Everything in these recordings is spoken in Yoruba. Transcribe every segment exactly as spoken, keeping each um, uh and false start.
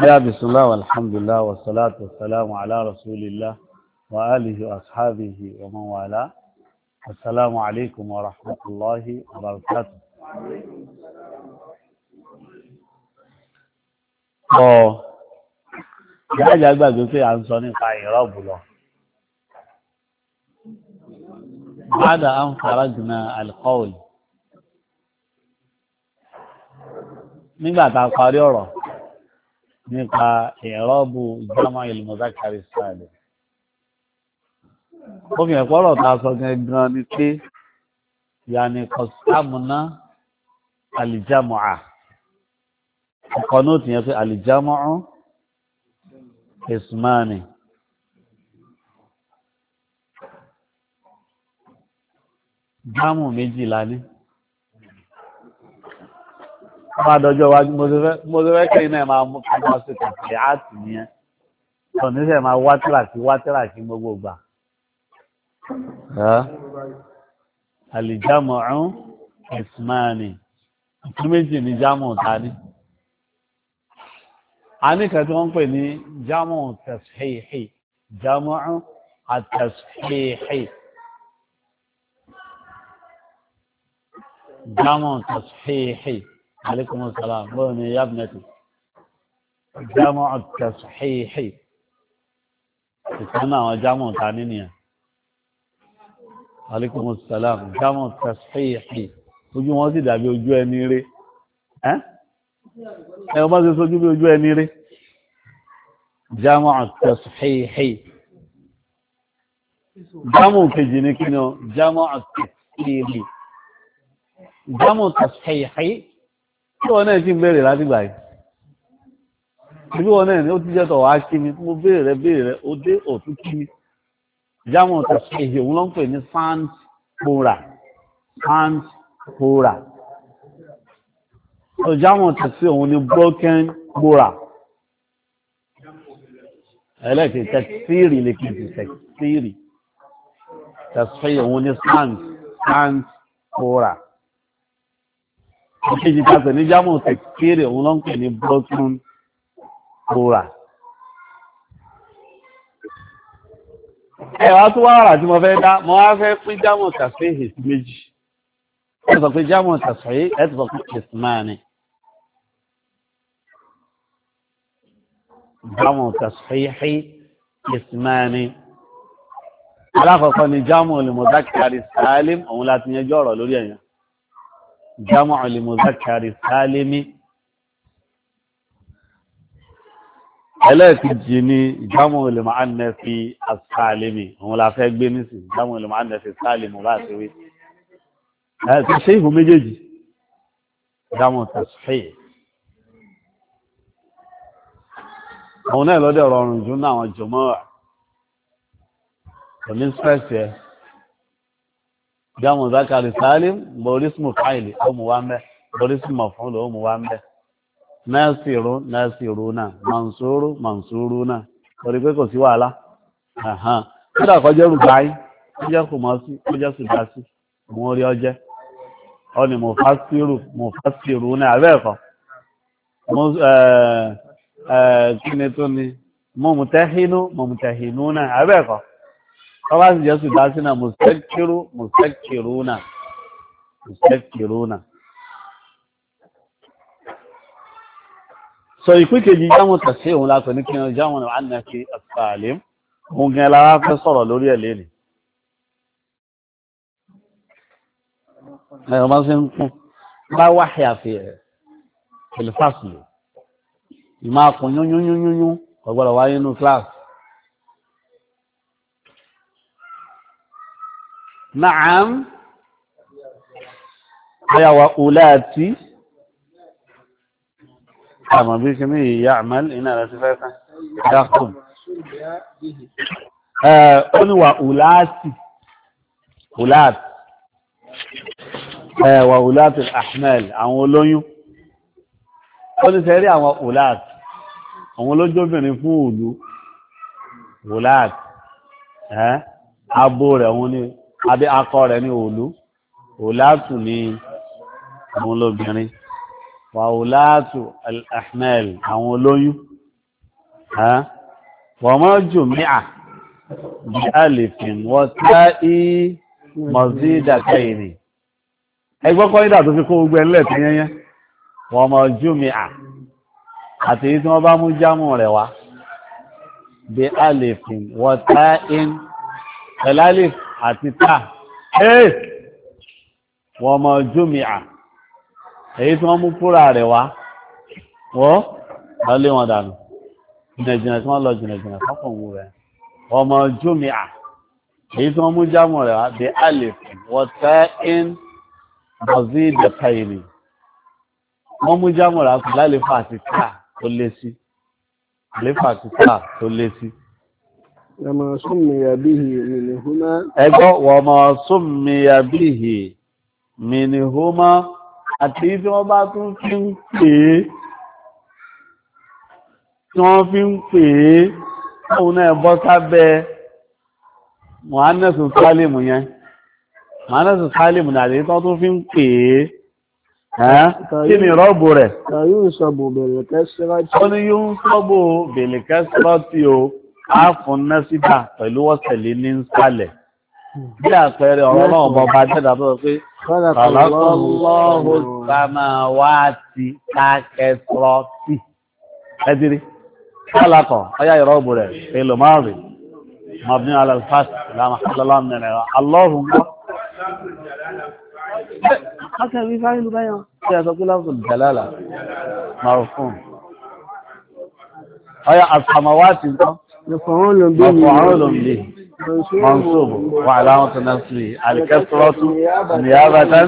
يا بسم الله والحمد لله والصلاة والسلام على رسول الله وآله وأصحابه ومن والاه. السلام عليكم ورحمة الله وبركاته. ọ̀ ìyájà gbàgbé pé à ń sọ nípa ìrọ́bù lọ. بعد أن خرجنا القول nígbà tá a parí ọ̀rọ̀ nípa ìrọ́bù jama' al-mudhakkar as-salim. ó fi ẹ̀pọ̀ ọ̀rọ̀ tá a sọ gangan ni pé yàní qasamna al-jam'a ọkọ̀ náà ti yẹn pé al-jam'u ismani. jámù méjìlá ní ọba àdọjọ́ wájú mo ti fẹ́ kẹ́yìn náà máa mú kí wọ́n sì tẹ̀sí àti nìyẹn tó níṣẹ́ máa wá tíràkì wá tíràkì gbogbo gbà. àlìjámù ọ̀hún ismani ìtú méjì ní jámù ta ní. a ní kan tí wọ́n ń pè ní jámù tashihi jámù at-tashihi. جمع تصحيحي عليكم السلام بوني يا ابنتي جمع التصحيحي اسمنا وجمع ثانية عليكم السلام جمع التصحيحي ojú wọn sì dàbí ojú ẹni rí ẹ́ ẹ o bá ṣe sójú bí ojú ẹni rí جمع التصحيحي جمع kejì ní kí ni o جمع التكسيري jámù tashihi tí wọ́n náà ti ń bèèrè láti gbà yìí ibi wọn náà ni ó ti jẹ́ tọ̀ wá kí mi mo bèèrè rẹ bèèrè rẹ ó dé òtún kí mi jámù tashihi òun ló ń pè ní sans pura sans pura so jámù tashihi òun ni broken pura ẹlẹ́kì tẹ̀síìrì lè kí ti tẹ̀síìrì tashihi òun ni sans sans pura. Ìkejì ta pè ní jámù tẹ̀kìrì òun ló ń pè ní broken pura. Ẹwà tó wá rà tí mo fẹ́ dá, mo wá fẹ́ pín jámù tashihi sí méjì. Ẹ sọ pé jámù tashihi, ẹ ti sọ pé ismani. Jámù tashihi ismani. Alákọ̀ọ́kọ́ ni jámù al-mudhakkar as-salim, òun láti yẹjọ́ ọ̀rọ̀ lórí ẹ̀yàn. جمع لمذكر السالم ẹlẹ́ẹ̀kejì ni jámù لمؤنث السالم òun la fẹ́ gbé nísì jámù لمؤنث السالم bá ti wí ẹ̀ẹ́sì ṣe ìhù méjèèjì jámù tashihi òun náà lọ́dẹ̀ rọrùn jù náà àwọn jùmọ́ òní spẹ́sì ẹ̀ jámù zákàrí sálìm borísmù fáìlì ó mú wá ń bẹ́ borísmù fúnlò ó mú wá ń bẹ́ násìrú násìrú náà mansúrú mansúrú náà torí pé kò sí wàhálà kódà kọjá rúgbáyé kọjá kò mọ́ sí kọjá sì dá sí mú orí ọjẹ́ ọ ni mufasiru mufasiru náà abẹ́ẹ̀kọ́ kí ni tó ni mọ̀mùtẹ́hínú mọ̀mùtẹ́hínú náà abẹ́ẹ̀kọ́ ọba sì jẹ́ sùdá sínú mùsẹ́kìrú mùsẹ́kìrúnà mùsẹ́kìrúnà. sọ ìpín kejì jámù tàṣí òun látò ní kí wọ́n jámù al-mu'annath as-salim òun gan lára fẹ́ sọ̀rọ̀ lórí ẹ̀ lẹ́nì. ẹ̀rọ máa ṣe ń kún bá wáhì àfi ìlúfàṣìlì ìmáa kún yún yún yún yún ọ̀gbọ́dọ̀ wáyé nínú kíláàsì. نعم يا وأولاتي أما بكم يعمل إن لا تفاتا يقوم قل وأولاتي أولات وأولات الأحمال أولونيو قل سيري وأولات أولونيو بنفولو أولات ها أبو رهوني àbí akọ rẹ̀ ní òòlú òòlátù ní àwọn olóbìnrin wà òòlátù al-ahmal àwọn olóyún wọ́n mọ́ jù míà bí alìfin wọ́n tá í mọ̀sí ìdàkẹ́yìn ni ẹgbọ́n kọ́ nígbà tó fi kó gbogbo ẹ̀lẹ́ tí yẹnyẹn wọ́n mọ́ jù míà àti tí wọ́n bá mú jámù rẹ̀ wá bí alìfin wọ́n tá í ẹ̀lálìf àti tá ẹ́ wọ́n mọ́ jù míà èyí tí wọ́n mú kúrà rẹ̀ wá wọ́n lọ lé wọn dànù jìnàjìnà tí wọ́n lọ jìnàjìnà fọ́kànwó rẹ̀ ọmọ jùmíà èyí tí wọ́n mú jámù rẹ̀ wá bí alif wọ́n tẹ́ in bọ̀zí ìdẹ̀kẹ́yìnì wọ́n mú jámù rẹ̀ wá lálẹ́fà àti káà tó lé sí lẹ́fà àti káà tó lé sí. ẹgbọ́ wọ́n mọ̀ súnmìyà bíhì mìnìhúmá àti tí wọ́n bá tún fi ń pè é tí wọ́n fi ń pè é òun náà bọ́ sábẹ́ Mùhánẹ́sù Sálìmù yẹn Mùhánẹ́sù Sálìmù náà lè tán tún fi ń pè é kí ni rọ́bù rẹ̀ ó ní yóò ń sọ́bù bèlèkẹ́sìrọ́ tí ó á fún nẹ́sídà pẹ̀lú ọ̀sẹ̀lé ní sálẹ̀ bí àpẹẹrẹ ọ̀rọ̀ náà bọ́ bá jẹ́dà tó sọ pé khalaqallahu samawati kákẹ́sìrọ́tì ẹdírí kálàkọ̀ ọyá ìrọ́bù rẹ̀ èlò márùn-ún mabni ala al-fath la mahalla lahu min al-i'rab Allahum haka bí fáìlú báyọ̀ tí a sọ pé lafzul jalala marfu' ọyá as-samawati nǹkan maf'ulun bihi mansub wa alamatu nasbihi al-kasratu niyabatan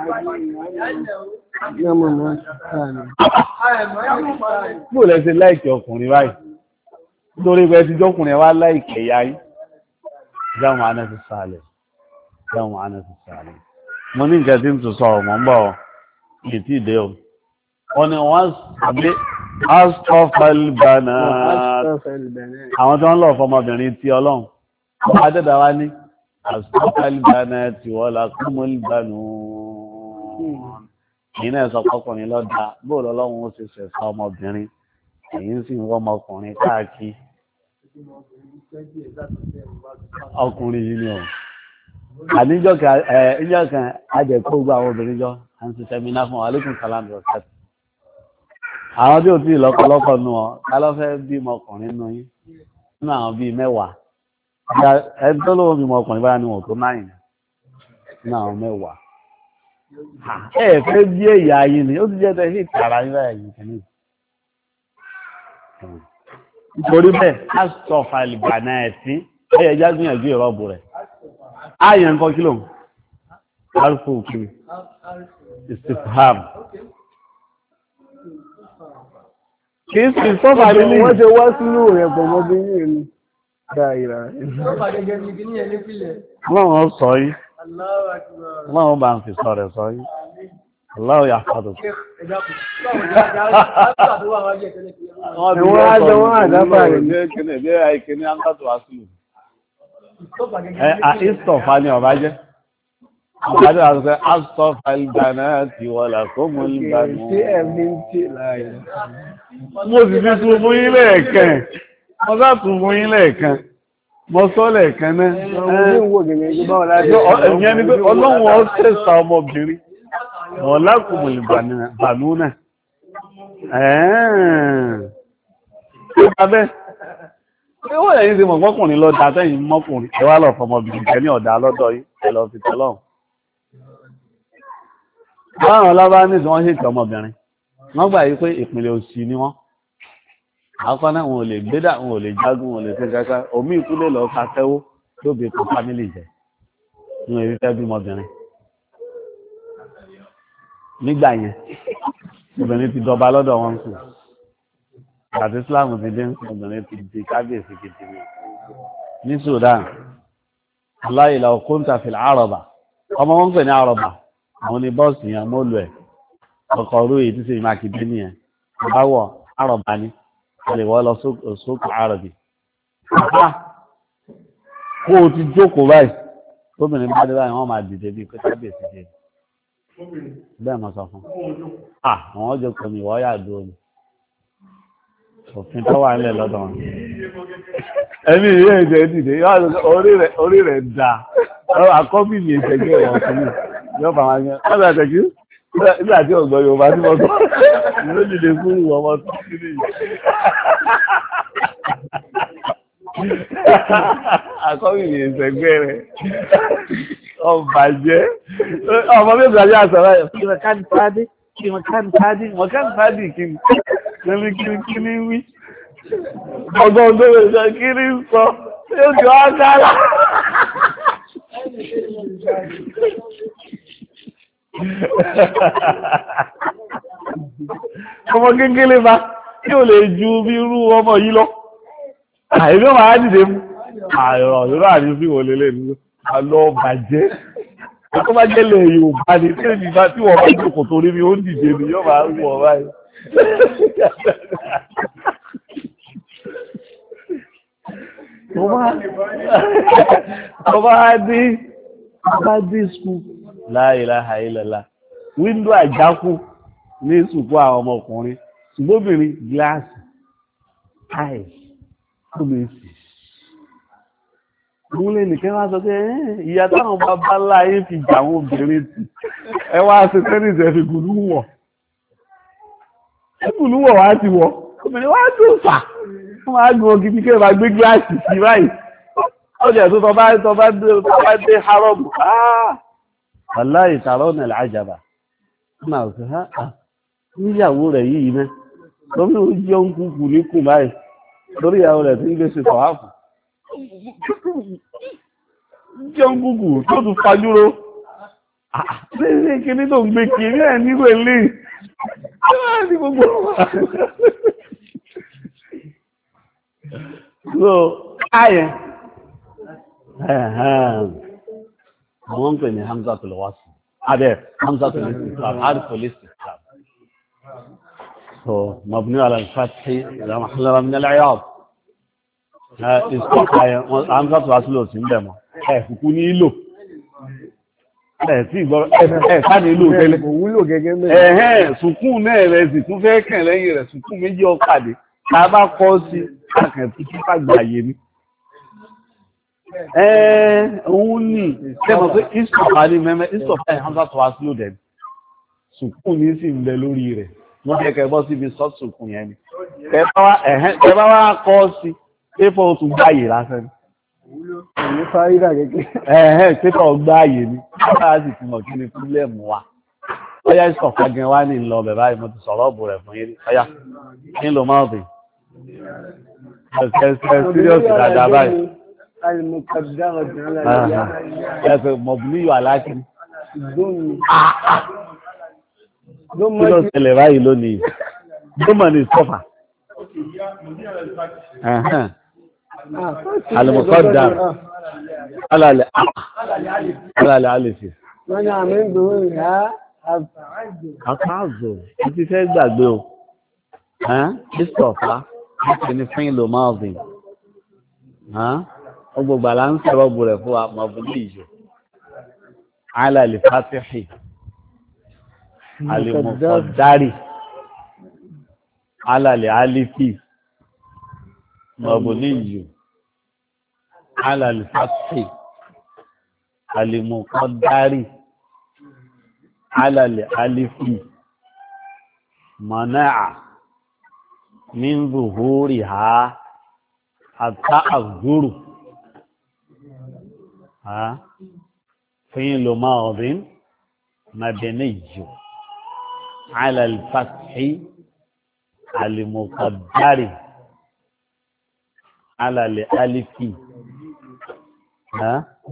Bó lẹ ṣe láìkì ọkùnrin báyìí, nítorí pé ti jọkùnrin wá láìkì ẹ̀yà yìí, jáwọn àánà ti sàálẹ̀, jáwọn àánà ti sàálẹ̀. Mo ní nǹkan tí ń tún sọ ọmọ ń bọ̀ ní tí ìdé o. Wọ́n ni wọ́n sàbí Astọ́fẹ́lbẹ̀nà àwọn tó ń lọ fọmọbìnrin tí ọlọ́run. Wọ́n adẹ́dà wá ní Astọ́fẹ́lbẹ̀nà tí wọ́n lákúmọ̀lbẹ̀nù. Ìní ẹ̀sọ̀ ọkùnrin lọ́dá bóòlù ọlọ́run ó ti ṣẹ̀ṣà ọmọbìnrin èyí ń sì ń wọ́n ọmọkùnrin káàkiri ọkùnrin yìí ni ọ̀. Àníjọ́ kan ajẹ̀kọ́ gbọ́ àwọn obìnrin jọ à ń ṣiṣẹ́ mi náà fún wa lókùn kàlámù ọ̀sẹ̀. Àwọn tí ò tí ì lọ́kọ̀lọ́kọ̀ nù ọ́ ká lọ́ fẹ́ bímọ ọkùnrin nù yín nínú àwọn bíi mẹ́wàá. Ẹni tó lówó bímọ ọkùnrin báyà ni wọ́n tó náyìn nínú àwọn mẹ́wàá. Ẹ fẹ́ bí èyà ayé ni, ó ti jẹ́ tẹ́ sí ìtàrà nígbà ẹ̀yìn kìíní. Nítorí bẹ́ẹ̀, a sọ fàìlìgbà náà ẹ̀sìn, ẹ̀yẹ já gbìyànjú ìrọ́bù rẹ̀. Ayẹ̀ nǹkan kí ló ń? Alfa òkiri, istifham. Kì í sì sọ́fà nílé. Wọ́n ṣe wá sínú rẹ̀ pọ̀ mọ́ bí yìí ni. Dáìrà. Ọlọ́run sọ yìí. Ọlọ́run bá ń fi sọ rẹ̀ sọ yìí. Ọlọ́run yà fàdù. Wọ́n á jẹ wọ́n àdábà rẹ̀ ní kíní bí àìkíní áńkàtù àṣìlù. Ìstọ̀fà ni ọba jẹ́. Ọbádé àti pé Astọ́fà ìgbàna ti wọ́lá kó mú ìgbàna. Ṣé ẹ̀mí ń tí láàyè? Mo sì fi tún fún yín lẹ́ẹ̀kan. Mo sá tún fún yín lẹ́ẹ̀kan. Mo sọ lẹ́ẹ̀kan náà. Ẹ̀yẹn ni pé ọlọ́run ọ ṣẹ̀ṣà ọmọbìnrin. Wọ́lá kó mú ìgbànú náà. Ẹ̀ẹ́n. Ṣé wọ́n yẹn ti mọ̀ fọ́kùnrin lọ da sẹ́yìn mọ́kùnrin? Ẹ wá lọ fọmọbìnrin kẹ́ ní ọ̀dà lọ́dọ̀ yìí. Ẹ lọ fi tọ́lọ́run. Báwọn ọlọ́bá ní tí wọ́n ṣe tọ́ ọmọbìnrin, wọ́n gbà yí pé ìpínlẹ̀ òsì ni wọ́n. Àkọ́ náà wọn ò lè gbédà, wọn ò lè jágún, wọn ò lè ṣe kẹ́kẹ́. Omi ìkúlé lọ ká fẹ́wó tó bí kó fámílì jẹ. Ní èyí fẹ́ bí ọmọbìnrin. Nígbà yẹn, obìnrin ti dọba lọ́dọ̀ wọn sùn. Àti Islam ti dé obìnrin ti di kábíyèsí gidi ni. Ní Sudan, aláìlà òkúńtà fìlà àrọ̀bà. Ọmọ wọn ń pè ní àrọ̀bà. Àwọn ni bọ́ọ̀sì yẹn mọ́ lù ẹ̀ ọkọ̀ orú èyí tí sì máa kìí ní ẹ̀ bá wọ̀ àrọ̀bá ní lè wọ́ lọ sókè àrọ̀bì. Kó o ti jókòó báyìí gómìnà bá dé báyìí wọ́n máa dìde bíi pé kábíyèsí dé bẹ́ẹ̀ mọ́ sọ fún àwọn ọjọ́ kan ní ìwọ́ yà dúró ni òfin tó wà nílẹ̀ lọ́dọ̀ wọn. ẹni ìyá ẹ̀jẹ̀ dìde orí rẹ̀ dà àkọ́bí mi ìṣẹ́gbẹ́ wọn fún mi yóò bá wọn yẹn lọ́dọ̀ àtẹ̀kí nígbà tí ọ̀gbọ́n Yorùbá tí wọ́n tọ́ ló dìde fún ìwọ̀n ọmọ tó kiri yìí. àkọ́bí mi ìṣẹ́gbẹ́ rẹ̀ ọ̀bàjẹ́ ọmọ mi ìgbàjẹ́ àṣàrà ẹ̀ kí wọ́n káàdì pàdé kí wọ́n káàdì pàdé wọ́n káàdì pàdé kí ni kí ni kí ni wí ọgbọ́n tó lè sọ kí ni sọ yóò jọ ágálà. ọmọ kékeré bá tí ò lè ju bí irú ọmọ yìí lọ àìlú máa dìde mú àìrọ̀ ìrọ̀ àti fi wọlé lẹ́nu àlọ́ bàjẹ́ tó bá jẹ́lẹ̀ Yorùbá ní tí èmi bá tí wọ́n bá jókòó torí mi ó ń dìde mi yóò máa ń wọ̀ báyìí. tó bá dé bá dé skul la ilaha illallah wíńdò àjákù ní sùkú àwọn ọmọkùnrin ṣùgbọ́bìnrin gíláàsì táì tó lè sì mú lè nìkẹ́ wá sọ pé ìyá táwọn bàbá láyé fi jà àwọn obìnrin tì ẹ wá sí tẹ́nìsì ẹ fi gùlú wọ̀ ẹ gùlú wọ̀ wá ti wọ̀ obìnrin wá tó fà wọ́n máa gbọ́ gidi kí ẹ máa gbé gíláàsì sí báyìí ọjà tó tọ́ bá tọ́ bá dé tọ́ bá dé harọ́bù wàláhì tààrọ́ nà lájàbà máa sọ ha níyàwó rẹ̀ yìí mẹ́ lọ́mí ó jẹ́ ń kúkú ní kù báyìí lórí ìyàwó rẹ̀ tí ń gbé sí tọ̀wáfù jẹ́ ń kúkú tó tún fajúró ṣe kí ní tó ń gbé kí ní ẹ̀ nígbè lè ní gbogbo so káyẹ̀ àwọn ń pè ní hamzatul wasl abẹ́ hamzatul istifham harful istifham so mabni ala al-fath la mahalla min al-i'rab ìsọ́kàyẹ hamzatul wasl ló sì ń bẹ̀ mọ́ ẹ̀ kúkú ní ìlò ẹ̀ tí ìgbọ́rọ̀ ẹ̀ sáàdì ìlò tẹ́lẹ̀ ẹ̀hẹ́ sùkún náà rẹ̀ sì tún fẹ́ kàn lẹ́yìn rẹ̀ sùkún méjì ọ̀pàdé tá a bá kọ́ sí akẹ́kọ̀ọ́ tí pàgbàyé ni Ẹ́ẹ̀ òun ní tẹ́mọ̀ pé ìsọ̀fà ní mẹ́mẹ́ ìsọ̀fà ìhánsá tó wá sílò dẹ̀ sùkún ní sí ń bẹ lórí rẹ̀ wọ́n kẹ́kẹ́ bọ́ síbi sọ́sùkún yẹn ni tẹ́bá wá kọ́ sí pépọ̀ tún gbáyè lásán ni ẹ̀hẹ́ pépọ̀ gbáyè ni wọ́n sì ti mọ̀ kí ni fúlẹ̀mù wa ọyá ìsọ̀fà gan wá ní lọ bẹ̀ báyìí mo ti sọ̀rọ̀ ọ̀bù rẹ̀ fún yín ọyá kí ló máa bì ẹ̀sẹ̀ síríọ̀sì dáadáa báyìí المقدرة على ẹ̀fẹ̀ mọ̀bùlíyọ̀ aláàkì kí ló ṣẹlẹ̀ báyìí lónìí gómọ̀ ní sọ́fà alìmọ̀kọ́dà alàlẹ̀ alàlẹ̀ alìsì wọ́n ni àmì ń gbòó ìhá àkáàzò ti fẹ́ gbàgbé o ìsọ̀fà láti ní fún ìlò máàzìn ọgbọ̀gbà là ń sọ̀rọ̀ bù rẹ̀ fún wa mọ̀bùlí ìjọ alàlẹ̀ fàtíhì alìmọ̀kọ̀dárì alàlẹ̀ alìfì mọ̀bùlí ìjọ alàlẹ̀ fàtíhì alìmọ̀kọ̀dárì alàlẹ̀ alìfì mọ̀náà min zuhuriha hatta azuru ها فعل ماض مبني على الفتح المقدر على الالف ها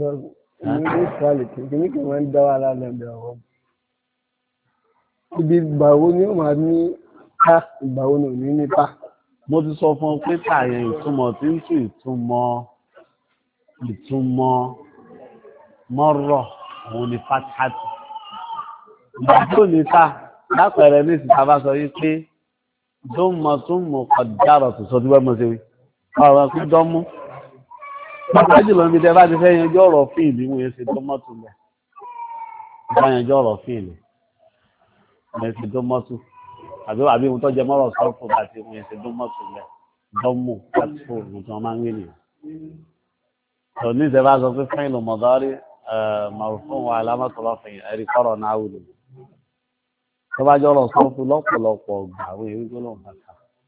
ibi ìgbàwo ni ó máa ní ká ìgbàwo ni ò ní ní pa. mo ti sọ fún ọ pé tààyàn ìtumọ̀ tí ń tún ìtumọ̀ ìtumọ̀ mọ́rọ̀ òun ni fátihátì ìgbàjò ní ta lápẹẹrẹ ní ìsìta bá sọ yí pé dọ́mọ̀ tó mọ̀ kọ̀dárọ̀ tó sọ tí wọ́n mọ́ sí wí ọ̀rọ̀ pé dọ́mú pápá jùlọ níbi tẹ́ bá ti fẹ́ yanjú ọ̀rọ̀ fíìlì wọ́n yẹn ṣe dọ́mọ̀ tó lẹ̀ bá yanjú ọ̀rọ̀ fíìlì wọ́n ṣe dọ́mọ̀ tó àbí àbí ohun tó jẹ mọ́rọ̀ sọ́ọ̀fù bá ti wọ́n ṣe dún mọ́tò lẹ̀ dọ́mù pẹ́tù ohun tí wọ́n máa ń wí nìyẹn. tò ní ìṣẹ́ bá sọ pé fún ìlú mọ̀dọ́rí màrúfún wa alámọ̀tòrọ̀ fẹ̀yìn ẹ̀rí kọ́rọ̀ náà wùlò. tó bá jọrọ̀ sọ́ọ̀fù lọ́pọ̀lọpọ̀ gbàwé wípé lóun fàtà.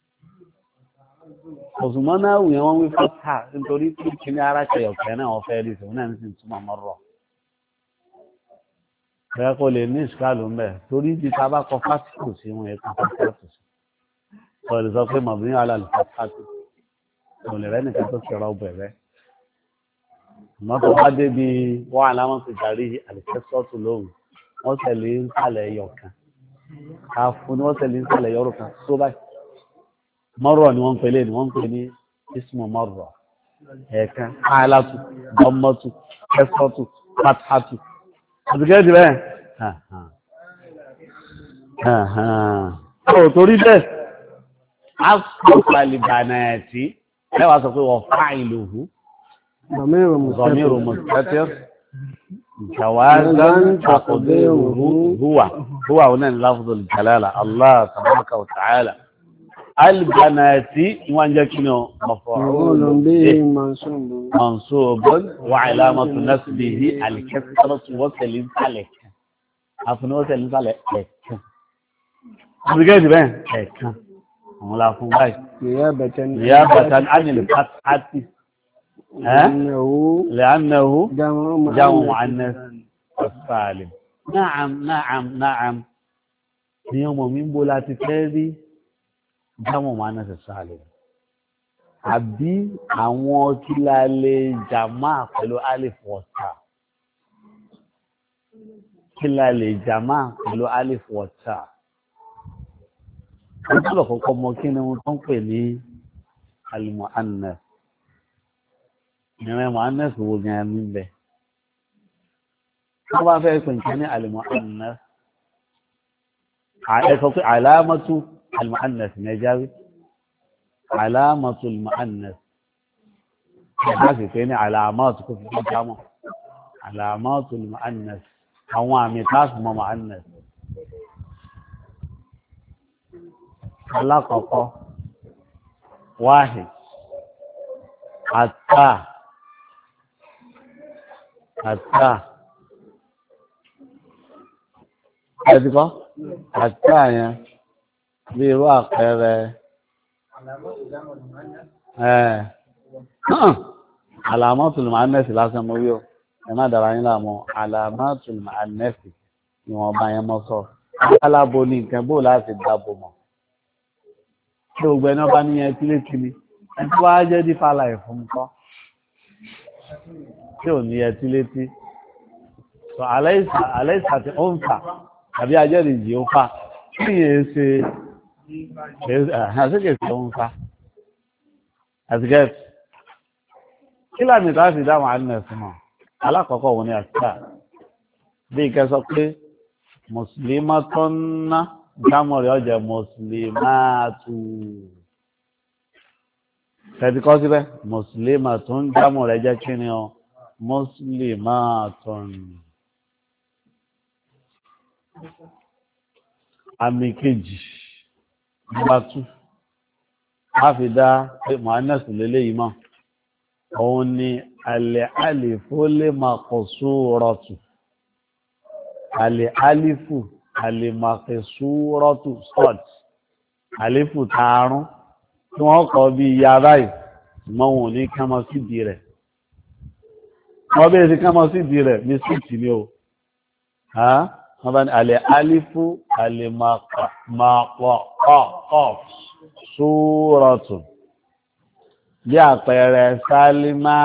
òṣùmọ́ náà wù yẹn wọ́n wí fàtà nítorí kí kíní ara kẹyọ̀kẹ́ náà wọ́n fẹ́ rí ìṣòwò náà ní sì túmọ̀ mọ́rọ̀. bẹ́ẹ̀ kò lè ní ìṣúkàlù ń bẹ̀ torí ibi tá a bá kọ fásitì sí wọn ẹ̀ka fásitì sí. sọ lè sọ pé màbí ní alàlù fásitì kò lè rẹ́ nìkan tó ṣẹ̀rọ bẹ̀rẹ̀. mọ́tò bá débi wọ́n aláwọ̀ ti darí àlùfẹ́sọ́tù lóhùn wọ́n tẹ̀lé ń sàlẹ̀ ẹyọ kan káfún ni wọ́n tẹ̀lé ń sàlẹ̀ ẹyọ kan tó báyìí. mọ́rọ̀ ni wọ́n ń pèlè ni wọ́n ń pè ní ismu mọ́rọ̀ ẹ̀ẹ̀kan káàlátù dọ́mọ́tù kẹsọ́tù pátátù. àtìkẹ́ ti bẹ́ẹ̀ ọ̀ torí bẹ́ẹ̀ a kò palìbànà ẹ̀tí lẹ́wàá sọ pé wọ́n fà ìlú hù ضمير مستتر جوازا تقديره هو هو هنا لفظ الجلالة الله تبارك وتعالى البنات وانجكنه مفعول به منصوب وعلامة نسبه الكسرة وسلم عليك عفوا وسلم عليك بجد بقى هيك ولا فهم باي نيابة نيابة عن الفتحة لأنه لأنه جمع جمع مؤنث السالم نعم نعم نعم يوم من بولات تفيدي جمع مؤنث السالم àbí àwọn kí la lè jàmá pẹ̀lú alif wọ̀ta kí la lè jàmá pẹ̀lú alif wọ̀ta wọ́n tó lọ kọ́kọ́ mọ kí ni wọ́n tó ń pè ní al-mu'annath ìrìn mu'annath wo gan ní bẹ̀ wọ́n bá fẹ́ pè nǹkan ní al-mu'annath ẹ̀sọ́ pé alamatu al-mu'annath ní ẹjáwé alamatu al-mu'annath ẹ̀dá sì pé ní alamatu kò fi jámọ̀ alamatu al-mu'annath àwọn àmì táàsì mọ́ mu'annath alákọ̀ọ́kọ́ wáhid àtà àtà ẹ̀dùkọ́ àtà yẹn bí irú àpẹẹrẹ ẹ̀ alamatul mu'annath lásán mo rí o ẹ má dára yín láàmú alamatul mu'annath ni wọ́n bá yẹn mọ́ sọ alábo ní nǹkan bó láti dábò mọ́ tí gbogbo ẹni ọba níyẹn tílétìlé ẹni tó wá jẹ́ dífà láì fún kọ́ tí ò ní ẹtí létí sọ àlẹ́sà tí ó ń fà àbí ajẹ́rìí ó fà kí yẹn ṣe àṣekèsè ó ń fà àtìgẹ́tì kí láàmì tó á fi dáhùn àdínà súnmọ́ alákọ̀ọ́kọ́ òun ni àṣìkà bí ìkẹsọ pé mùsùlùmá tó ń ná jámọ̀ rẹ̀ ọjọ́ mùsùlùmáàtù tẹ̀tí kọ́ síbẹ̀ mùsùlùmá tó ń jámọ̀ rẹ̀ jẹ́ kí ni ọ mùsùlùmáàtù àmì kejì nígbà tú a fi dá pé mọ̀ánẹ́sì lélẹ́yìí mọ́ òun ni alẹ́ àlìfó lè máa kọ̀ sóòrọ̀tù alẹ́ àlìfù alimakesúrọ́tù sọ́ọ̀t àléfù taarún tí wọ́n kọ́ bí ya báyìí mọ́ wọn ní kámọ́ sídìí rẹ̀ wọ́n bẹ́ẹ̀ sí kámọ́ sídìí rẹ̀ ní síìtì ni o wọ́n bá ní alẹ́ àléfù alimakọ̀ súrọ́tù bí àpẹẹrẹ sálímà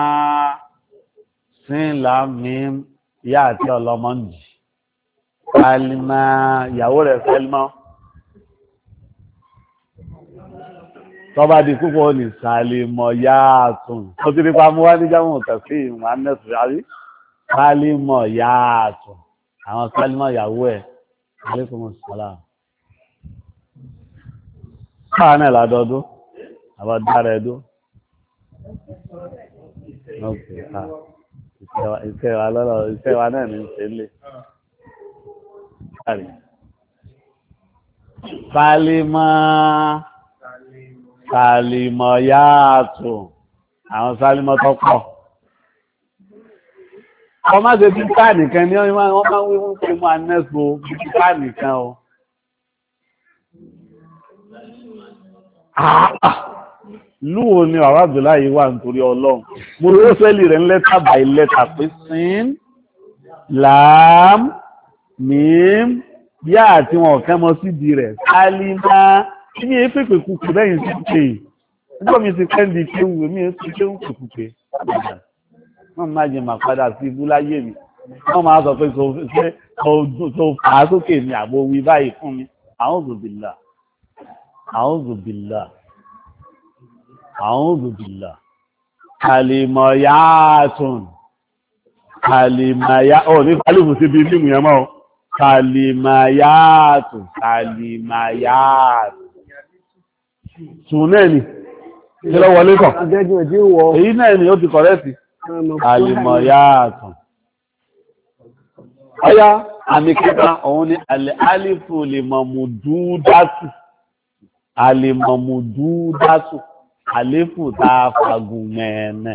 sínlámì yá àti ọlọ́mọ́ndì Salima ìyàwó rẹ̀ Salima tọ́ba di púpọ̀ ní Salimọ̀ yáàtùn tó ti rí pa mú wá ní jámù tẹ̀sí ìmọ̀ánẹ́sì rárí Salimọ̀ yáàtùn àwọn Salimọ̀ ìyàwó ẹ̀ alaikum salam sáà náà ládọ́dún àbádára ẹ̀dún ìṣẹ́ wa lọ́rọ̀ ìṣẹ́ wa náà ní ìṣẹ́lẹ̀ sálímọ́ sálímọ́ yáàtò àwọn sálímọ́ tó pọ̀ ọmọ ṣe bí ká nìkan ní wọ́n máa ń wí fún pé mú anẹ́sò bí ká nìkan o lúwo ni ọ̀rọ̀ àbdùlá yìí wà nítorí ọlọ́run mo rí ó sẹ́lì rẹ̀ ń lẹ́tà báyìí lẹ́tà pé sín láàm mím yá àti wọn ọ̀kẹ́ mọ́ sídi rẹ̀ sálímá kí ní èéfèpè kúkú lẹ́yìn sí pé ẹjọ́ mi ti pẹ́ di kí ń wò mí èéfèpè kí ń kùkù pé wọ́n máa jẹ máa padà sí ibú láyé mi wọ́n máa sọ pé tó fà á sókè ní àbò wí báyìí fún mi a'udhu billah a'udhu billah a'udhu billah kalimayatun kalimaya ọ̀ ní kálùfù sí bí mímú yẹn mọ́ kalimayatun kalimayatun tún náà ni kí lọ wọlé kọ̀ èyí náà ni ó ti kọ̀rẹ́sì kalimayatun ọya àmì kíkà òun ni alifu limamududatu alimamududatu alifu ta fagun mẹ́ẹ̀nẹ̀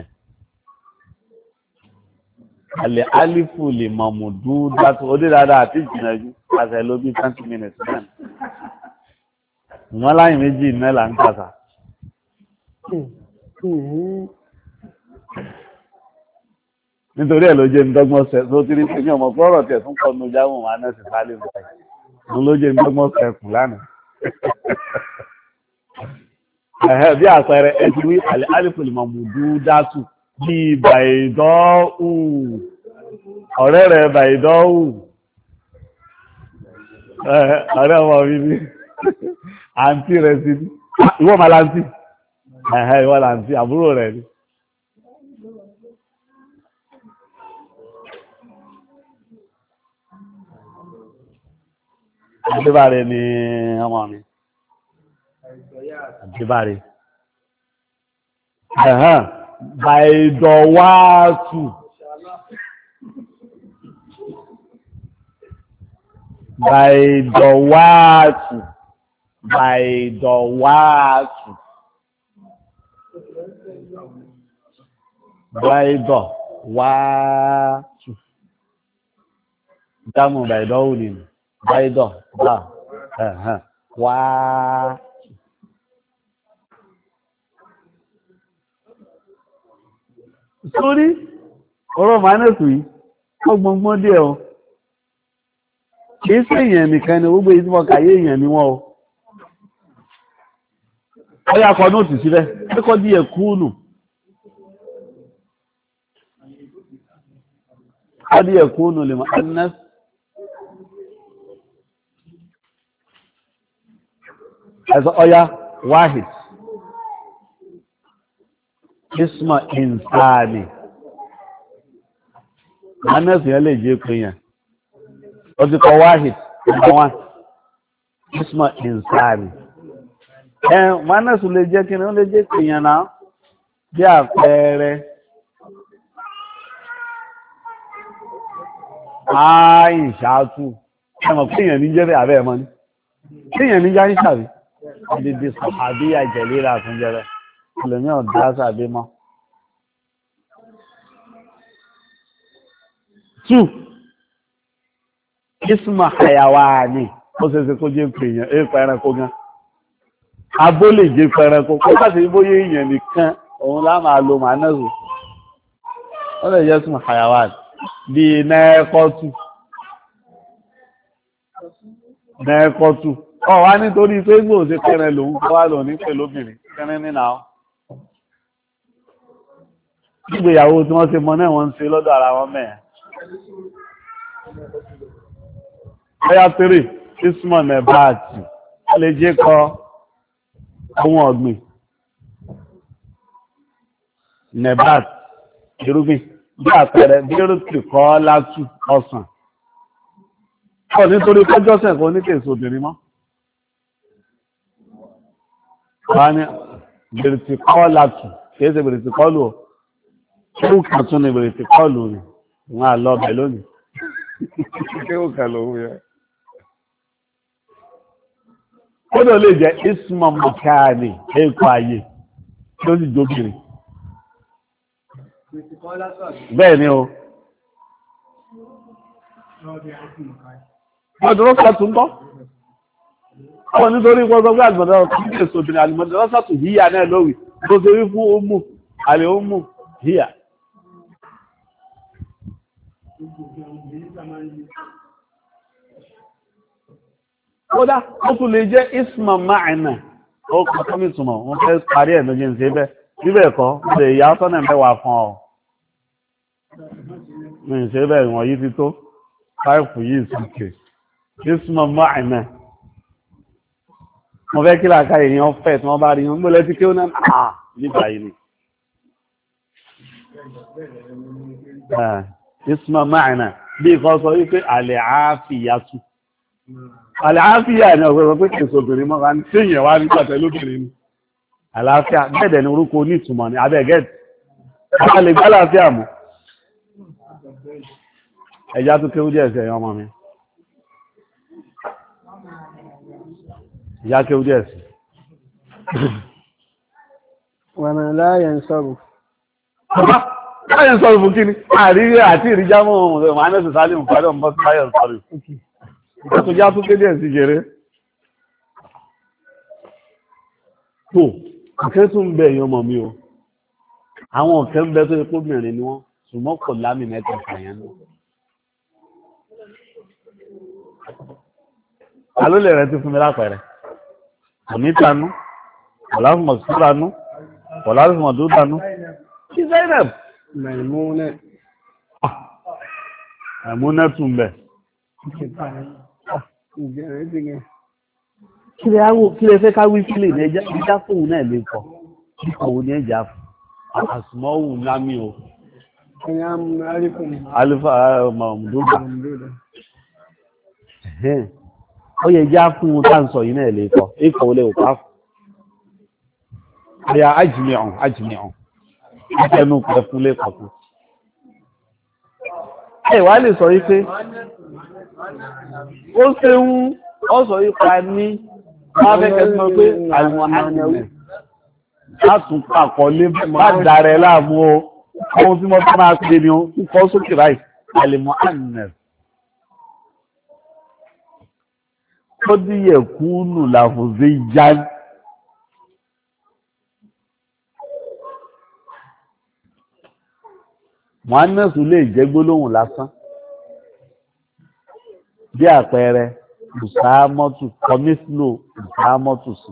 alifu limamududatu ó dé dáadáa àti ìjìnàjú àṣẹ ló bí twenty minutes náà wọ́n láyìn méjì mẹ́là ń kàtà nítorí ẹ̀ ló jẹ́ ìdọ́gbọ́n sẹ́ tó tí rí pé ní ọmọ fọ́rọ̀ tẹ̀ tún kọ́ ní jáwọ̀n wà náà sì sálé mọ́ ẹ̀ ló jẹ́ ìdọ́gbọ́n sẹ́kù lánàá ẹ̀hẹ́ bí àpẹẹrẹ ẹ̀tí wí aliful mamududatu bí bàìdọ́ù ọ̀rẹ́ rẹ̀ bàìdọ́ù ọ̀rẹ́ ọmọ mi ní àǹtí rẹ̀ sí ní ìwọ́n máa láǹtí ẹ̀hẹ́ ìwọ́n láǹtí àbúrò rẹ̀ ní àdébàrẹ̀ ni ọmọ mi àdébàrẹ̀ ẹ̀hẹ́n bàìdọ̀wàátù bàìdọ̀wàátù bàìdọ̀wàátù bàìdọ̀wàátù dámù bàìdọ̀wù nìyí bàìdọ̀ bá ẹ̀hẹ́n wá sórí ọ̀rọ̀ mánẹ́sù yìí ọgbọ̀ngbọ́n díẹ̀ o kìí sí èèyàn nìkan ni gbogbo ìdíwọ̀ kàyé èèyàn ni wọ́n o ọyá kọ nóòtì sílẹ̀ ẹkọ́ díẹ̀ kúùnù díẹ̀ kúùnù lè mọ̀ annas ẹ̀sọ́ ọya wahid isma insani anẹ́sì yẹn lè jẹ́ pé yẹn ó ti kọ wahid number one isma insani ẹ anẹ́sì lè jẹ́ kí ni ó lè jẹ́ pé yẹn náà bí àpẹẹrẹ àìṣàtú ẹmọ̀ pé yẹn ní jẹ́ bẹ́ àbẹ́ ẹ̀mọ́ ní kí yẹn ní járí sàbí dídí sàbí àjẹ̀lera àtúnjẹ́rẹ́ ìlẹ̀mí ọ̀dá sàbí mọ́. two isma hayawani ó ṣe ṣe kó jẹ́ pé èèyàn èèpà ẹranko gan abó lè jẹ́ pé ẹranko kó láti bóyá èèyàn nìkan òun lá máa lo màánẹ́sù ó lè jẹ́ isma hayawani bíi nẹ́ẹ̀kọ́tù nẹ́ẹ̀kọ́tù ọ wá nítorí pé gbò sí kẹrẹ lòun kọ́ wá lò ní pẹ̀lú obìnrin kẹrin nínú àwọn ìgbéyàwó tí wọ́n ti mọ náà wọ́n ń ṣe lọ́dọ̀ ara wọn mẹ́ẹ̀ ọya three ismọ̀ nẹ̀báàtì lè jẹ́ kọ ohun ọ̀gbìn nẹ̀báàtì irúgbìn bí àpẹẹrẹ bí irúgbìn kọ́ látù ọsàn ọ nítorí kọjọ́sẹ̀ kò ní kèsò obìnrin mọ́ wọ́n ní bèrètì kọ́ọ̀látù kìí ṣe bèrètì kọ́ọ̀lù ọ̀ kéwù kan tún ní bèrètì kọ́ọ̀lù rẹ̀ wọ́n á lọ bẹ̀ lónìí kéwù kan lòun yẹ. ó lè lè jẹ́ ismọ̀ mọ̀káàní ẹ̀kọ́ ayé tí ó sì jókìrì bẹ́ẹ̀ ni o mọ̀dúrọ́sà tún bọ́ ọmọ nítorí pọ́sọ́ pé àgbọ̀dọ̀ ọ̀tún ní èso obìnrin àlùmọ̀dúrọ́sà tún híyà náà lórí tó ṣe rí fún ọmọ àlè ọmọ híyà kódà ó tún lè jẹ́ isma ma'ana ó kọ́ sọ́mí túnmọ̀ wọ́n fẹ́ parí ẹ̀ lójú ṣe bẹ́ bíbẹ̀ kọ́ lè yà tọ́nà mẹ́wàá fún ọ ní ṣe bẹ́ ìwọ̀n yìí ti tó fáìfù yìí sókè isma ma'ana mo fẹ́ kí làákà èèyàn fẹ́ tí wọ́n bá rí wọn gbọ́lẹ́ tí kí ó náà àà nígbà yìí ni isma ma'ana bí ìkọ́ sọ wípé àlẹ́ àáfíyàtú àlàáfíà ni ọ̀gbẹ̀rẹ̀ pé kìí sóbìnrin mọ́ra ní tí èyàn wá ní pàtẹ́ lóbìnrin ní àlàáfíà gẹ́ẹ̀dẹ̀ ní orúkọ onítùmọ̀ ní abẹ́ gẹ́ẹ̀dì a lè gbá àlàáfíà mú ẹjá tó kéwú díẹ̀ sí ẹ̀yàn ọmọ mi ìyá kéwú díẹ̀ sí wọ̀nà láyẹ̀ ń sọ̀rọ̀ láyẹ̀ ń sọ̀rọ̀ fún kíní àrírí àti ìríjámọ́ ọmọ ìtọ́já tó kéde ẹ̀sì jẹrẹ tó ọ̀kẹ́ tó ń bẹ èèyàn mọ̀ mí o àwọn ọ̀kẹ́ ń bẹ tó yẹ kó mẹ́rin ni wọ́n ṣùgbọ́n kò lámì mẹ́ta ṣàyẹn náà alólè rẹ ti fún mi lápẹẹrẹ òní tanú ọ̀làfùmọ̀ síranú ọ̀làfùmọ̀ dúdánú kí Zainab Maimuna Maimuna tún bẹ kí lè áwò kí lè fẹ́ ká wí sílè ní ẹjá fóun náà lè kọ̀ kíkọ̀wò ní ẹjà fún àsùmọ́wù lámí o alifa mọ̀mùdúgbà ó yẹ já fún un tá ń sọ yìí náà lè kọ̀ kíkọ̀wò lè kọ̀ fún àyà ajìmìọ̀n ajìmìọ̀n ìfẹ́nu pẹ̀ fún lè kọ̀ fún ẹ̀wà lè sọ yí pé ó ṣe ń ọ́sọ̀ ipa ní wọ́n fẹ́kẹ́ tí wọ́n pé àwọn ànìyàn látún pàkọ́ lé bá dàrẹ láàmú o ohun tí wọ́n tó máa pè ní kọ́ sókè báyìí àlèmọ́ ànìyàn tó díyẹ̀ kúnnù làfòzé já mọ́ánẹ́sù lè jẹ́ gbólóhùn lásán bí àpẹẹrẹ ìsáámọ́tù kọmísìlò ìsáámọ́tù sí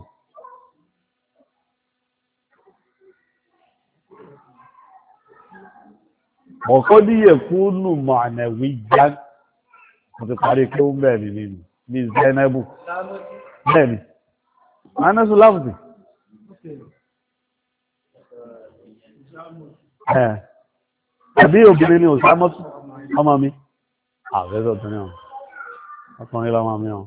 ọ̀kọ́ díyẹ̀ fúnnù mọ̀nẹ̀wí já mo ti parí kí ó ń bẹ̀rẹ̀ nínú bí Zainabu bẹ́ẹ̀ni mọ́ánẹ́sù láfùsì ẹ̀ àbí obìnrin ni ìsáámọ́tù ọmọ mi àwẹ́sọ̀ obìnrin ọ̀hún ọkùnrin lọ́mọ mi ọ̀.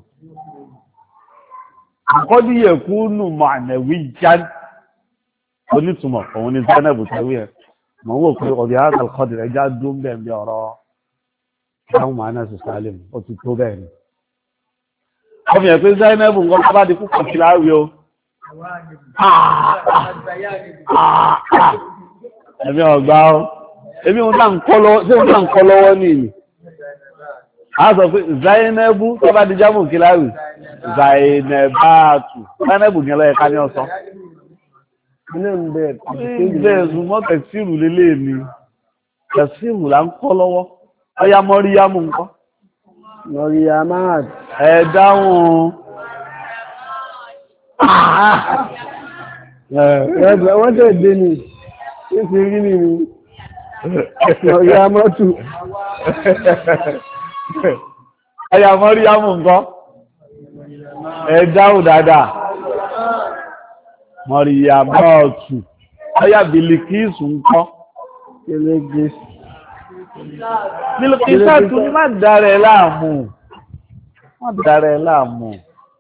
Àkọ́díyẹ̀ kúnnù ma'nawi jan onítùmọ̀ òun ni Zainab tẹ́wí ẹ̀. Mọ̀ ń wò pé ọ̀dẹ̀ àkàlùkọ́dì rẹ̀ já dún bẹ́ẹ̀ bí ọ̀rọ̀ táwọn màánà sí Salim ó ti tó bẹ́ẹ̀ ni. Ọmọ yẹn pé Zainab nǹkan tó bá di púpọ̀ sí láàrí o. Ẹ̀mí ọ̀gbá o. Èmi òun náà ń kọ́ lọ́wọ́ nìyí. A sọ pé Zainabu tó bá di jámù kíláàrì Zainabatu Zainabu ní ọlọ́ẹ̀ká ní ọ̀sán ilé ẹ̀sùnmọ́ tẹ̀síìrù lélẹ̀ mi tẹ̀síìrù là ń kọ́ lọ́wọ́ ọya Mọ́ríyámù ń kọ́ Mọ́ríyámát ẹ̀ dáhùn ẹ̀bẹ̀ wọ́n tẹ̀ dé ní ìsìn rí ní Mọ́ríyámátù Ẹyà Mọ́ríyámù nǹkan, ẹ dáhùn dáadáa, Mọ́ríyámọ́ọ̀tù, ẹyà Bìlìkísù nǹkan, Bìlìkísù má dárẹ̀ láàmú, má dárẹ̀ láàmú,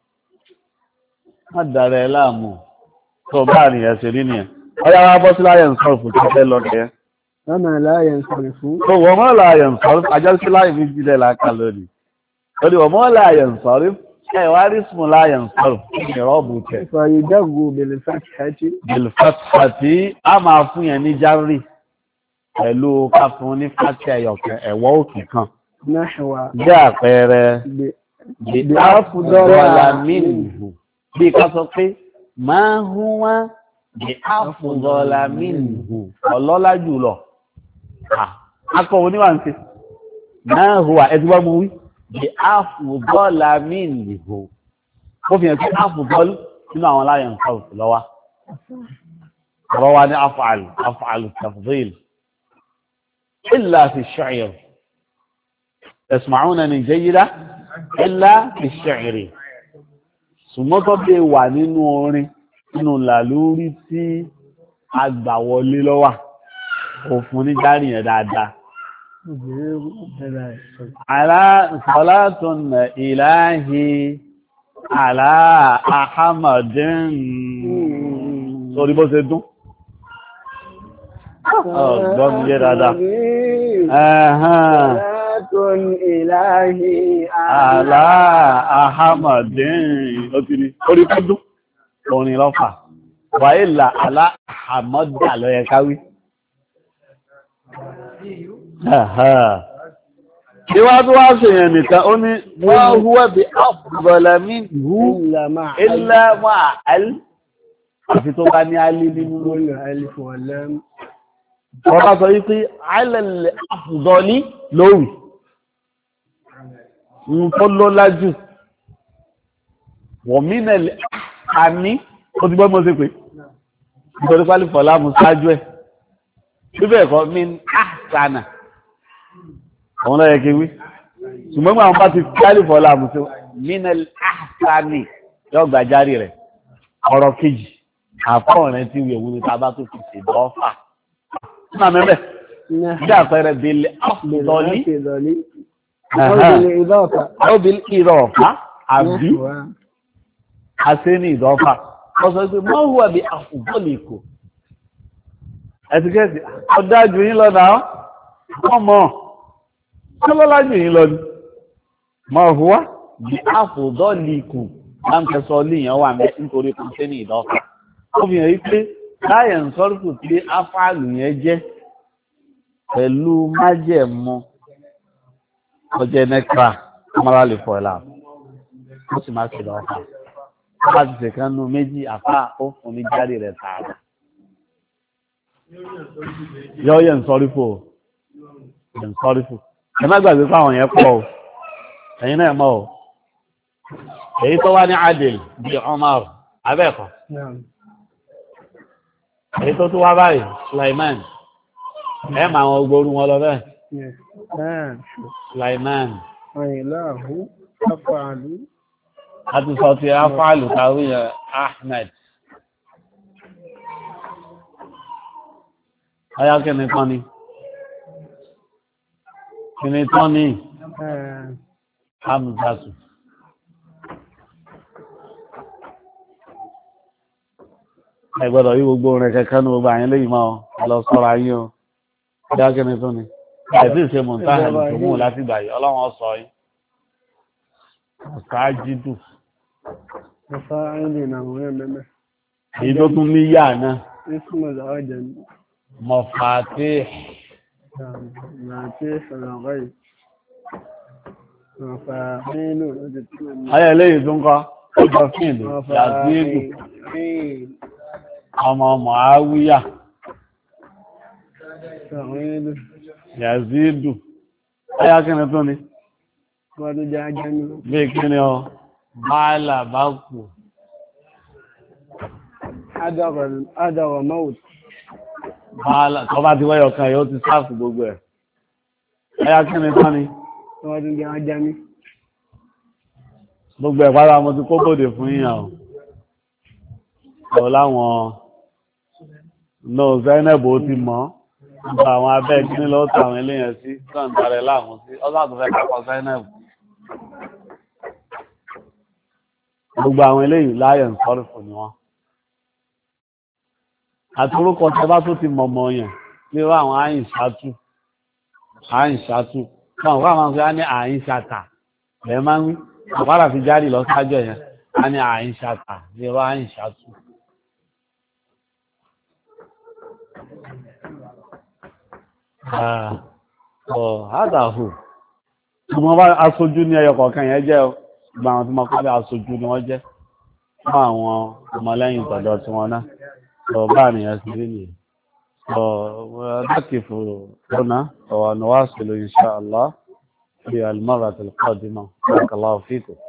má dárẹ̀ láàmú, tó bá nìyẹn ṣe rí nìyẹn. Ọya wá bọ́ sí láyẹ̀ ń sọ̀rọ̀ fún tó fẹ́ lọ nìyẹn. Wọ́n máa láyẹ̀ ń sọ̀rọ̀ fún. Tó wọ́n mọ́ láyẹ̀ ń sọ̀rọ̀, ajá sí láyẹ̀ méjì lẹ́ láàkà lónìí. Lórí wọ́n mọ́ láyẹ̀ ń sọ̀rọ̀ ẹ wá rí ismu la yansarif ìrọ́bù tẹ̀. fàyídàgò bẹ̀lẹ̀ fàtìhàtì. bẹ̀lẹ̀ fàtìhàtì a máa fún yẹn ní járì pẹ̀lú ká fún ní fàtì ẹ̀yọ̀kẹ́ ẹ̀wọ́ òkè kan. bí àpẹẹrẹ bí afdala minhu bí ká sọ pé máa huwa bí afdala minhu ọlọ́lá jùlọ. akọ̀wé oníwà ń ṣe máa huwa ẹ ti wá mú wí bí afdala minhu ó fi hàn sí afdal nínú àwọn aláyẹ̀ nǹkan òkú lọ́wọ́ ọ̀rọ̀ wa ní af'al af'al tafdil illa fi ash-shi'r tasma'unani jayyida illa fi ash-shi'r sùmọ́tọ́ bí wà nínú orin nínú làlúrí tí agbàwọlé lọ́wà òfin ní járí yẹn dáadáa ala salatun ilahi ala ahamadin sórí bó ṣe dún ọ̀gbọ́n mi yé dáadáa salatun ilahi ala ahamadin ó ti rí orí kó dún orin lọ́fà wà ìlà ala ahamadà lọ́yẹ káwí Kí wá tó wá ṣe yẹn nìkan, ó ní wọ́n húwẹ́ bí afdalamin hú ilẹ̀ máa alì, àfi tó bá ní alì nínú lórí. Wọ́n bá sọ wípé alẹ́lẹ̀ afdali lórí, ń tó lọ́lá jù, wọ̀n mínẹ̀lẹ̀ àní, ó ti gbọ́ mọ́ sí pé, nítorí pálí fọ̀lá mú sáájú ẹ̀, bíbẹ̀ ẹ̀kọ́ min ahsana. Àwọn ọ̀rẹ́ kí wí. Ṣùgbọ́n mú àwọn bá ti kálì fọ́lá àmúṣe minal ahsani yóò gbà járí rẹ̀. Ọ̀rọ̀ kejì, àfọ́ rẹ̀ tí wí òun ní tàbá tó fi ṣe dọ́fà. Ṣúnà mẹ́bẹ̀, bí àpẹẹrẹ bèèlè afdali, ọbìl ìrọ̀ọ̀fà, àbí, àṣẹ ní ìdọ́fà. Wọ́n sọ pé mọ́ hùwà bí afdali kò. Ẹ̀tìkẹ́sì, ọdájú yín lọ́nà wọ́n mọ̀. Kọ́lọ́lá jù yín lọ ní. Mọ̀ hùwá bí àfòdọ́ líkù láǹkẹsọ líyàn wà mẹ́ nítorí kò tẹ́ ní ìdọ́fà. Ó fi hàn wípé láyẹ̀ ń sọ́rùkù tí áfáàlù yẹn jẹ́ pẹ̀lú májẹ̀mú ọjẹ́ nẹ́kra ọmọlá lè fọ́ ẹ̀lá. Ó sì máa ṣe lọ́fà. Ó bá ti ṣèkan nú méjì àfá ó fún ní jáde rẹ̀ tààrà. Yọ́ yẹ̀ ń sọ́rífò. Yẹ̀ ń sọ́rífò. Ẹ má gbàgbé fáwọn yẹn pọ̀ o, ẹ̀yin náà mọ̀ o. Èyí tó wá ní Adil bí Umar, abẹ́ẹ̀kọ́. Èyí tó tó wá báyìí, Sulaiman. Ẹ mà àwọn ogbórú wọn lọ bẹ́ẹ̀. Sulaiman. A ti sọ ti afáàlù káwí Ahmed. Ayákẹ́ nìkan ni. Kìnnì tán ní Hamzatu. Ẹgbọ́dọ̀ yí gbogbo rẹ̀ kẹ́kẹ́ ní gbogbo àyín lẹ́yìn máa lọ sọ́ra yí o. Bí á kìnnì tán ní. Ẹ̀bí ìṣe mọ̀táhà ní ṣùgbọ́n láti gbà yí, ọlọ́run sọ yí. Ọ̀ká jídù. Èyí tó tún ní yà náà. Mafatih. Ayẹ́ lẹ́yìn tó ń kọ́, ọjọ́ fíìlì, Yazidu, ọmọ Muawiya, Yazidu, ayá kí ni tó ní? Bí kí ni ọ, Báàlà bá kù. Adàwọ̀ Mọ́wùt. Báàlà, tó bá ti wáyọ̀ kan yóò ti sáàfù gbogbo ẹ̀. Ayá kí ni tán ni? Gbogbo ẹ̀ pàdà mo ti kó bòdè fún yíyàn ọ̀ láwọn náà Zainabo ti mọ́ nípa àwọn abẹ́ kí ní lọ́tọ̀ àwọn eléyàn sí kọ́ǹtarẹ̀ láàmú sí ọ́sá tó fẹ́ kápọ̀ Zainabo. Gbogbo àwọn eléyìí láyẹ̀ ń sọ́rí fún ni wọ́n. Àti orúkọ tẹ bá tó ti mọ̀mọ̀ yẹn ní wọ́n àwọn àyìnṣátú àyìnṣátú káwọn fún àwọn ọmọ ní àyìnṣàtà lẹ́ máa ń wí àpárá fi jáde lọ sájọ yẹn a ní àìṣàtà ní ọwọ́ àìṣàtù. ọ̀ àdàhù tí wọ́n bá aṣojú ní ẹyọ kọ̀ọ̀kan yẹn jẹ́ ìgbà àwọn tí wọ́n kọ́ bí aṣojú ni wọ́n jẹ́ fún àwọn ọmọlẹ́yìn tọ̀dọ̀ tí wọ́n ná lọ bá nìyẹn sí rí nìyẹn. نقف هنا ونواصل إن شاء الله في المرة القادمة بارك الله فيكم.